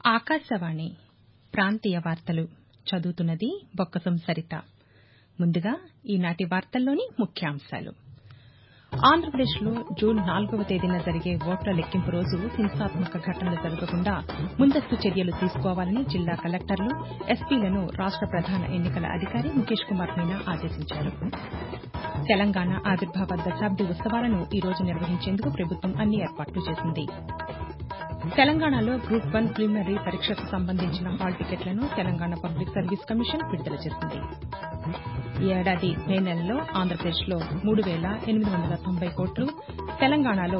ఆకాశవాణి ప్రాంతీయ వార్తలు చదువుతున్నది బొక్కసం సరిత. ముందుగా ఈనాటి వార్తల్లోని ముఖ్యాంశాలు. ఆంధ్రప్రదేశ్లో జూన్ 4వ తేదీన జరిగే ఓట్ల లెక్కింపు రోజు హింసాత్మక ఘటనలు జరగకుండా ముందస్తు చర్యలు తీసుకోవాలని జిల్లా కలెక్టర్లు, ఎస్పీలను రాష్ట ప్రధాన ఎన్నికల అధికారి ముఖేష్ కుమార్ మీనా ఆదేశించారు. తెలంగాణ ఆవిర్భావ దశాబ్ది ఉత్సవాలను ఈ రోజు నిర్వహించేందుకు ప్రభుత్వం అన్ని ఏర్పాట్లు చేసింది. తెలంగాణలో గ్రూప్ 1 ప్రిలిమినరీ పరీక్షకు సంబంధించిన హాల్ టికెట్లను తెలంగాణ పబ్లిక్ సర్వీస్ కమిషన్ విడుదల చేసింది. ఈ ఏడాది మే నెలలో ఆంధ్రప్రదేశ్లో 3,890 కోట్లు, తెలంగాణలో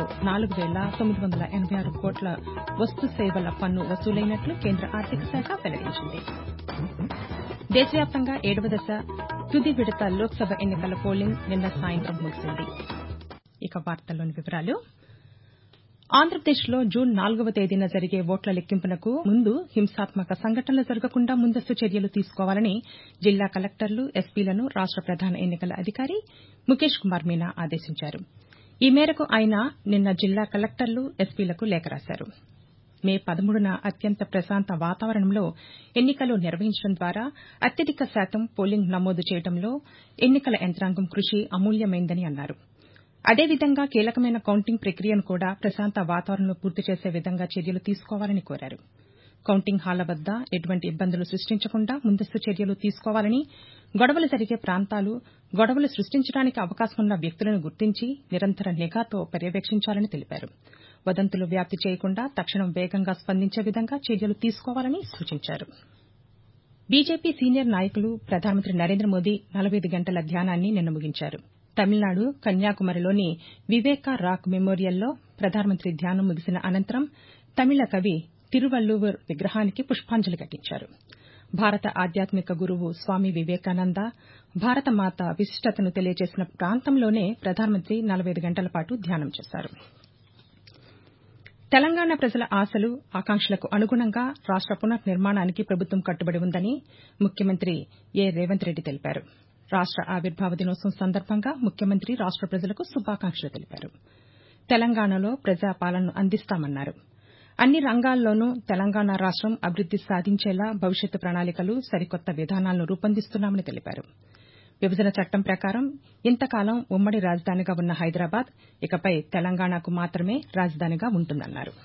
4,986 కోట్ల వస్తు సేవల పన్ను వసూలైనట్లు కేంద్ర ఆర్థిక శాఖ వెల్లడించింది. దేశవ్యాప్తంగా 7వ దశ తుది విడత లోక్సభ ఎన్నికల పోలింగ్ నిన్న సాయంత్రం ముగిసింది. ఇక వార్తల్లోని వివరాలు. ఆంధ్రప్రదేశ్లో జూన్ 4వ తేదీన జరిగే ఓట్ల లెక్కింపునకు ముందు హింసాత్మక సంఘటనలు జరగకుండా ముందస్తు చర్యలు తీసుకోవాలని జిల్లా కలెక్టర్లు, ఎస్పీలను రాష్ట ప్రధాన ఎన్నికల అధికారి ముఖేష్ కుమార్ మీనా ఆదేశించారు. ఈ మేరకు ఆయన నిన్న జిల్లా కలెక్టర్లు, ఎస్పీలకు లేఖ రాశారు. మే 13న అత్యంత ప్రశాంత వాతావరణంలో ఎన్నికలు నిర్వహించడం ద్వారా అత్యధిక శాతం పోలింగ్ నమోదు చేయడంలో ఎన్నికల యంత్రాంగం కృషి అమూల్యమైందని అన్నారు. అదేవిధంగా కీలకమైన కౌంటింగ్ ప్రక్రియను కూడా ప్రశాంత వాతావరణంలో పూర్తి చేసే విధంగా చర్యలు తీసుకోవాలని కోరారు. కౌంటింగ్ హాళ్ల వద్ద ఎటువంటి ఇబ్బందులు సృష్టించకుండా ముందస్తు చర్యలు తీసుకోవాలని, గొడవలు జరిగే ప్రాంతాలు, గొడవలు సృష్టించడానికి అవకాశమున్న వ్యక్తులను గుర్తించి నిరంతర నిఘాతో పర్యవేక్షించాలని తెలిపారు. వదంతులు వ్యాప్తి చేయకుండా తక్షణం వేగంగా స్పందించే విధంగా చర్యలు తీసుకోవాలని సూచించారు. బీజేపీ సీనియర్ నాయకులు ప్రధానమంత్రి నరేంద్ర మోదీ 45 గంటల ధ్యానాన్ని నిన్న ముగించారు. తమిళనాడు కన్యాకుమారిలోని వివేక రాక్ మెమోరియల్లో ప్రధానమంత్రి ధ్యానం ముగిసిన అనంతరం తమిళ కవి తిరువళ్లువర్ విగ్రహానికి పుష్పాంజలి ఘటించారు. భారత ఆధ్యాత్మిక గురువు స్వామి వివేకానంద, భారతమాత విశిష్టతను తెలియజేసిన ప్రాంతంలోనే ప్రధానమంత్రి 45 గంటల పాటు ధ్యానం చేశారు. తెలంగాణ ప్రజల ఆశలు, ఆకాంక్షలకు అనుగుణంగా రాష్ట పునర్నిర్మాణానికి ప్రభుత్వం కట్టుబడి ఉందని ముఖ్యమంత్రి ఏ రేవంత్ రెడ్డి తెలిపారు. రాష్ట ఆవిర్భావ దినోత్సవం సందర్భంగా ముఖ్యమంత్రి రాష్ట ప్రజలకు శుభాకాంక్షలు తెలిపారు. తెలంగాణలో ప్రజాపాలనను అందిస్తామన్నారు. అన్ని రంగాల్లోనూ తెలంగాణ రాష్టం అభివృద్ది సాధించేలా భవిష్యత్తు ప్రణాళికలు, సరికొత్త విధానాలను రూపొందిస్తున్నామని తెలిపారు. విభజన చట్టం ప్రకారం ఇంతకాలం ఉమ్మడి రాజధానిగా ఉన్న హైదరాబాద్ ఇకపై తెలంగాణకు మాత్రమే రాజధానిగా ఉంటుందన్నారు.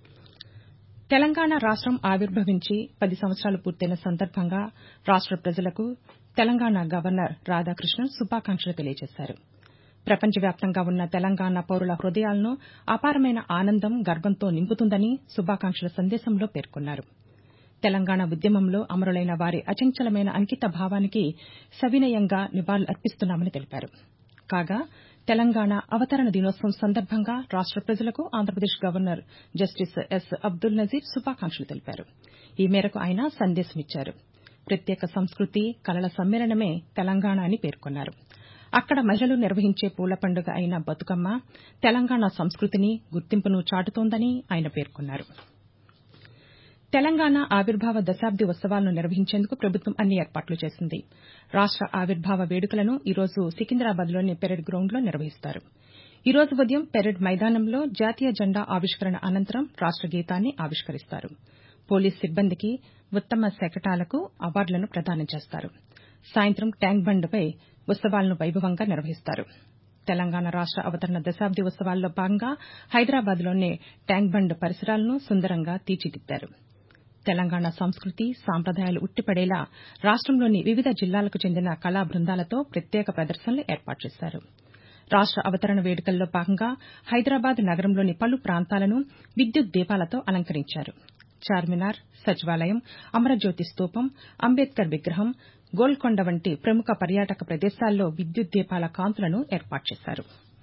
తెలంగాణ రాష్టం ఆవిర్భవించి 10 సంవత్సరాలు పూర్తయిన సందర్భంగా రాష్ట ప్రజలకు తెలంగాణ గవర్నర్ రాధాకృష్ణన్ శుభాకాంక్షలు తెలియజేశారు. ప్రపంచవ్యాప్తంగా ఉన్న తెలంగాణ పౌరుల హృదయాలను అపారమైన ఆనందం, గర్వంతో నింపుతుందని శుభాకాంక్షల సందేశంలో పేర్కొన్నారు. తెలంగాణ ఉద్యమంలో అమరులైన వారి అచంచలమైన అంకిత భావానికి సవినయంగా నివాళులు అర్పిస్తున్నామని తెలిపారు. కాగా తెలంగాణ అవతరణ దినోత్సవం సందర్భంగా రాష్ట ప్రజలకు Andhra Pradesh governor justice S Abdul Nazeer శుభాకాంక్షలు తెలిపారు. ఈ మేరకు ఆయన సందేశమిచ్చారు. ప్రత్యేక సంస్కృతి, కళల సమ్మేళనమే తెలంగాణ అని పేర్కొన్నారు. అక్కడ మహిళలు నిర్వహించే పూల పండుగ అయిన బతుకమ్మ తెలంగాణ సంస్కృతిని, గుర్తింపును చాటుతోందని ఆయన పేర్కొన్నారు. తెలంగాణ ఆవిర్భావ దశాబ్ది ఉత్సవాలను నిర్వహించేందుకు ప్రభుత్వం అన్ని ఏర్పాట్లు చేసింది. రాష్ట ఆవిర్భావ వేడుకలను ఈ రోజు సికింద్రాబాద్లోని పెరేడ్ గ్రౌండ్లో నిర్వహిస్తారు. ఈ రోజు ఉదయం పెరేడ్ మైదానంలో జాతీయ జెండా ఆవిష్కరణ అనంతరం రాష్ట గీతాన్ని ఆవిష్కరిస్తారు. పోలీసు సిబ్బందికి, ఉత్తమ శకటాలకు అవార్డులను ప్రదానం చేస్తారు. సాయంత్రం ట్యాంక్ బండ్పై ఉత్సవాలను వైభవంగా నిర్వహిస్తారు. తెలంగాణ రాష్ట అవతరణ దశాబ్ది ఉత్సవాల్లో భాగంగా హైదరాబాద్లోని ట్యాంక్ బండ్ పరిసరాలను సుందరంగా తీర్చిదిద్దారు. తెలంగాణ సంస్కృతి, సాంప్రదాయాలు ఉట్టిపడేలా రాష్టంలోని వివిధ జిల్లాలకు చెందిన కళా బృందాలతో ప్రత్యేక ప్రదర్శనలు ఏర్పాటు చేశారు. రాష్ట అవతరణ వేడుకల్లో భాగంగా హైదరాబాద్ నగరంలోని పలు ప్రాంతాలను విద్యుత్ దీపాలతో అలంకరించారు. చార్మినార్, సచివాలయం, అమరజ్యోతి స్తూపం, అంబేద్కర్ విగ్రహం, గోల్కొండ వంటి ప్రముఖ పర్యాటక ప్రదేశాల్లో విద్యుత్ దీపాల కాంతులను ఏర్పాటు చేశారు.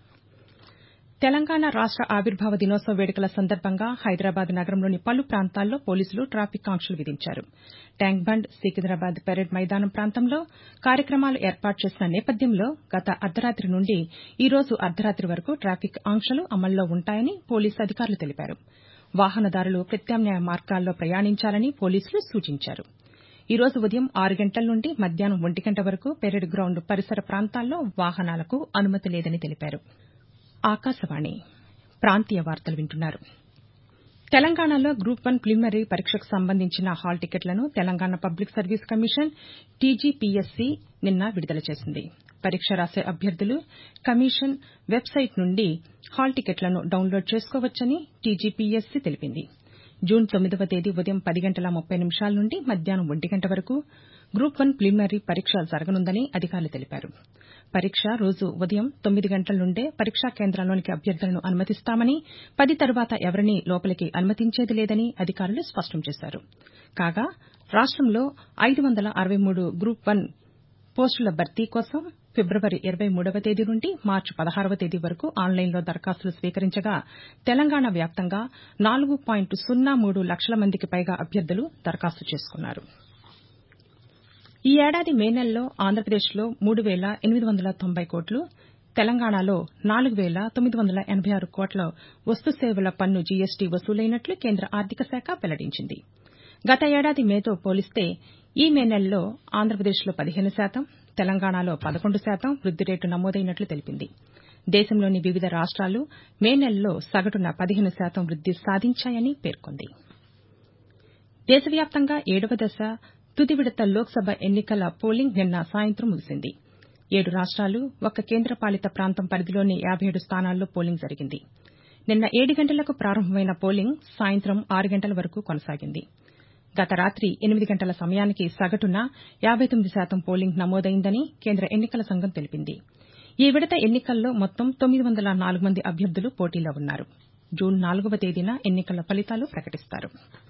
తెలంగాణ రాష్ట ఆవిర్భావ దినోత్సవ వేడుకల సందర్భంగా హైదరాబాద్ నగరంలోని పలు ప్రాంతాల్లో పోలీసులు ట్రాఫిక్ ఆంక్షలు విధించారు. ట్యాంక్ బండ్, సికింద్రాబాద్ పెరేడ్ మైదానం ప్రాంతంలో కార్యక్రమాలు ఏర్పాటు చేసిన నేపథ్యంలో గత అర్ధరాతి నుండి ఈ రోజు అర్ధరాతి వరకు ట్రాఫిక్ ఆంక్షలు అమల్లో ఉంటాయని పోలీసు అధికారులు తెలిపారు. వాహనదారులు ప్రత్యామ్నాయ మార్గాల్లో ప్రయాణించాలని పోలీసులు సూచించారు. ఈ రోజు ఉదయం 6 గంటల నుండి మధ్యాహ్నం 1 గంట వరకు పెరేడ్ గ్రౌండ్ పరిసర ప్రాంతాల్లో వాహనాలకు అనుమతి లేదని తెలిపారు. ఆకాశవాణి ప్రాంతీయ వార్తలు వింటున్నారు. తెలంగాణలో గ్రూప్ 1 ప్రిలిమినరీ పరీక్షకు సంబంధించిన హాల్ టికెట్లను Telangana public service commission TGPSC నిన్న విడుదల చేసింది. పరీక్ష రాసే అభ్యర్థులు కమిషన్ వెబ్సైట్ నుండి హాల్ టికెట్లను డౌన్లోడ్ చేసుకోవచ్చని టీజీపీఎస్సీ తెలిపింది. జూన్ 9వ తేదీ ఉదయం 10:30 నుండి మధ్యాహ్నం 1 గంట వరకు గ్రూప్ 1 ప్రిలిమినరీ పరీక్ష జరగనుందని అధికారులు తెలిపారు. పరీక్ష రోజు ఉదయం 9 గంటల నుండే పరీక్షా కేంద్రంలోనికి అభ్యర్థులను అనుమతిస్తామని, 10 తర్వాత ఎవరినీ లోపలికి అనుమతించేది లేదని అధికారులు స్పష్టం చేశారు. కాగా రాష్టంలో 563 గ్రూప్ 1 పోస్టుల భర్తీ కోసం ఫిబ్రవరి 23వ తేదీ నుండి మార్చి 16వ తేదీ వరకు ఆన్లైన్లో దరఖాస్తులు స్వీకరించగా తెలంగాణ వ్యాప్తంగా 4.03 లక్షల మందికి పైగా అభ్యర్థులు దరఖాస్తు చేసుకున్నారు. ఈ ఏడాది మే నెలలో ఆంధ్రప్రదేశ్లో 3,890 కోట్లు, తెలంగాణలో 4,986 కోట్ల వస్తుసేవల పన్ను జీఎస్టీ వసూలైనట్లు కేంద్ర ఆర్థిక శాఖ వెల్లడించింది. గత ఏడాది మేతో పోలిస్తే ఈ మే నెలలో ఆంధ్రప్రదేశ్లో 15%, తెలంగాణలో 11% వృద్ది రేటు నమోదైనట్లు తెలిపింది. దేశంలోని వివిధ రాష్ట్రాలు మే నెలలో సగటున 15% వృద్ది సాధించాయని పేర్కొంది. దేశవ్యాప్తంగా 7వ దశ తుది విడత లోక్సభ ఎన్నికల పోలింగ్ నిన్న సాయంత్రం ముగిసింది. 7 రాష్ట్రాలు, 1 కేంద్రపాలిత ప్రాంతం పరిధిలోని 57 స్థానాల్లో పోలింగ్ జరిగింది. నిన్న 7 గంటలకు ప్రారంభమైన పోలింగ్ సాయంత్రం 6 గంటల వరకు కొనసాగింది. గత రాతి 8 గంటల సమయానికి సగటున 59% పోలింగ్ నమోదైందని కేంద్ర ఎన్నికల సంఘం తెలిపింది. ఈ విడత ఎన్నికల్లో మొత్తం 904 మంది అభ్యర్థులు పోటీలో ఉన్నారు. జూన్ 4వ తేదీన ఎన్నికల ఫలితాలు ప్రకటిస్తారు.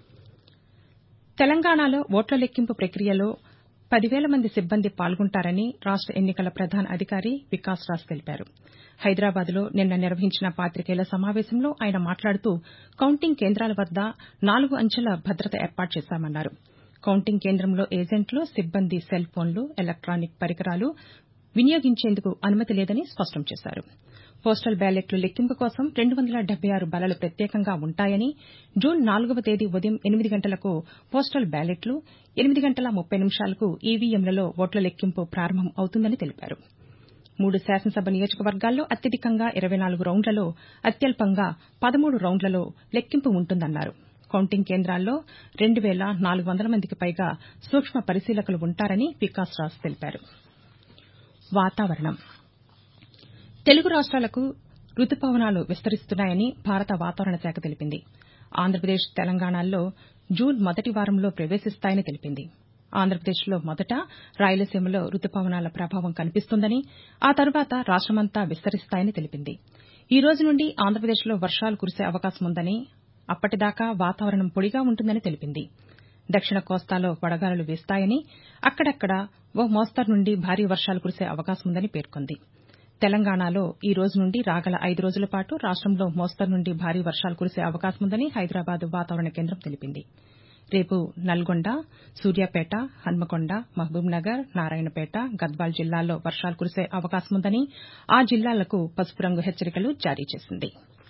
తెలంగాణలో ఓట్ల లెక్కింపు ప్రక్రియలో 10,000 మంది సిబ్బంది పాల్గొంటారని రాష్ట ఎన్నికల ప్రధాన అధికారి వికాస్ రాజ్ తెలిపారు. హైదరాబాద్లో నిన్న నిర్వహించిన పాతికేయుల సమావేశంలో ఆయన మాట్లాడుతూ కౌంటింగ్ కేంద్రాల వద్ద 4 అంచెల భద్రత ఏర్పాటు చేశామన్నారు. కౌంటింగ్ కేంద్రంలో ఏజెంట్లు, సిబ్బంది సెల్ ఫోన్లు, ఎలక్టానిక్ పరికరాలు వినియోగించేందుకు అనుమతి లేదని స్పష్టం చేశారు. పోస్టల్ బ్యాలెట్ల లెక్కింపు కోసం 276 బలలు ప్రత్యేకంగా ఉంటాయని, జూన్ 4వ తేదీ ఉదయం 8 గంటలకు పోస్టల్ బ్యాలెట్లు, 8 గంటల 30 నిమిషాలకు ఈవీఎంలలో ఓట్ల లెక్కింపు ప్రారంభం అవుతుందని తెలిపారు. 3 శాసనసభ నియోజకవర్గాల్లో అత్యధికంగా 24 రౌండ్లలో, అత్యల్పంగా 13 రౌండ్లలో లెక్కింపు ఉంటుందన్నారు. కౌంటింగ్ కేంద్రాల్లో 2,400 మందికి పైగా సూక్ష్మ పరిశీలకులు ఉంటారని వికాస్ రాజ్ తెలిపారు. వాతావరణం. తెలుగు రాష్ట్రాలకు రుతుపవనాలు విస్తరిస్తున్నాయని భారత వాతావరణ శాఖ తెలిపింది. ఆంధ్రప్రదేశ్, తెలంగాణల్లో జూన్ మొదటి వారంలో ప్రవేశిస్తాయని తెలిపింది. ఆంధ్రప్రదేశ్లో మొదట, రాయలసీమలో రుతుపవనాల ప్రభావం కనిపిస్తుందని, ఆ తర్వాత రాష్టమంతా విస్తరిస్తాయని తెలిపింది. ఈ రోజు నుండి ఆంధ్రప్రదేశ్లో వర్షాలు కురిసే అవకాశం ఉందని, అప్పటిదాకా వాతావరణం పొడిగా ఉంటుందని తెలిపింది. దక్షిణ కోస్తాలో వడగాలులు వీస్తాయని, అక్కడక్కడ ఓ మోస్తరు నుండి భారీ వర్షాలు కురిసే అవకాశం ఉందని పేర్కొంది. తెలంగాణలో ఈ రోజు నుండి రాగల 5 రోజుల పాటు రాష్టంలో మోస్తరు నుండి భారీ వర్షాలు కురిసే అవకాశం ఉందని హైదరాబాద్ వాతావరణ కేంద్రం తెలిపింది. రేపు నల్గొండ, సూర్యాపేట, హన్మకొండ, మహబూబ్నగర్, నారాయణపేట, గద్వాల్ జిల్లాల్లో వర్షాలు కురిసే అవకాశం ఉందని ఆ జిల్లాలకు పసుపు రంగు హెచ్చరికలు జారీ చేసింది.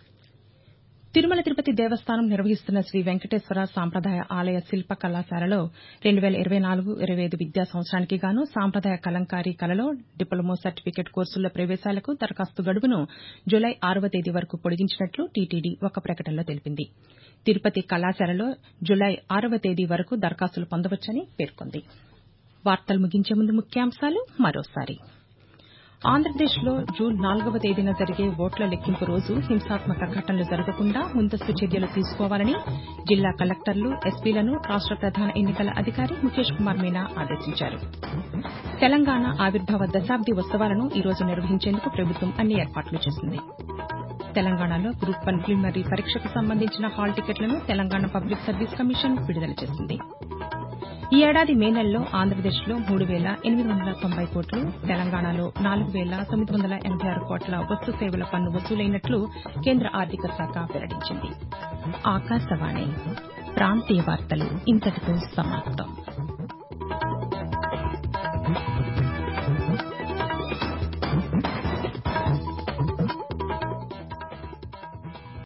తిరుమల తిరుపతి దేవస్థానం నిర్వహిస్తున్న శ్రీ వెంకటేశ్వర సాంప్రదాయ ఆలయ శిల్ప కళాశాలలో 2024-25 విద్యా సంవత్సరానికి గాను సాంప్రదాయ కలంకారీ కళలో డిప్లొమా సర్టిఫికెట్ కోర్సుల్లో ప్రవేశాలకు దరఖాస్తు గడువును జులై 6వ తేదీ వరకు పొడిగించినట్లు టీటీడీ ఒక ప్రకటనలో తెలిపింది. తిరుపతి కళాశాలలో జులై 6వ తేదీ వరకు దరఖాస్తులు పొందవచ్చని పేర్కొంది. వార్తలు ముగించే ముందు ముఖ్యాంశాలు మరోసారి. ఆంధ్రప్రదేశ్లో జూన్ 4వ తేదీన జరిగే ఓట్ల లెక్కింపు రోజు హింసాత్మక ఘటనలు జరగకుండా ముందస్తు చర్యలు తీసుకోవాలని జిల్లా కలెక్టర్లు, ఎస్పీలను రాష్ట ప్రధాన ఎన్నికల అధికారి ముఖేష్ కుమార్ మీనా ఆదేశించారు. తెలంగాణ ఆవిర్భావ దశాబ్ది ఉత్సవాలను ఈ రోజు నిర్వహించేందుకు ప్రభుత్వం అన్ని ఏర్పాట్లు చేసింది. తెలంగాణలో గ్రూప్ 1 ప్రిలిమినరీ పరీక్షకు సంబంధించిన హాల్ టికెట్లను తెలంగాణ పబ్లిక్ సర్వీస్ కమిషన్ విడుదల చేసింది. ఈ ఏడాది మే నెలలో ఆంధ్రప్రదేశ్లో 3,890 కోట్లు, తెలంగాణలో 4,986 కోట్ల వస్తు సేవల పన్ను వసూలైనట్లు కేంద్ర ఆర్థిక శాఖ వెల్లడించింది. ఆకాశవాణి ప్రాంతీయ వార్తలు ఇంతటితో సమాప్తం.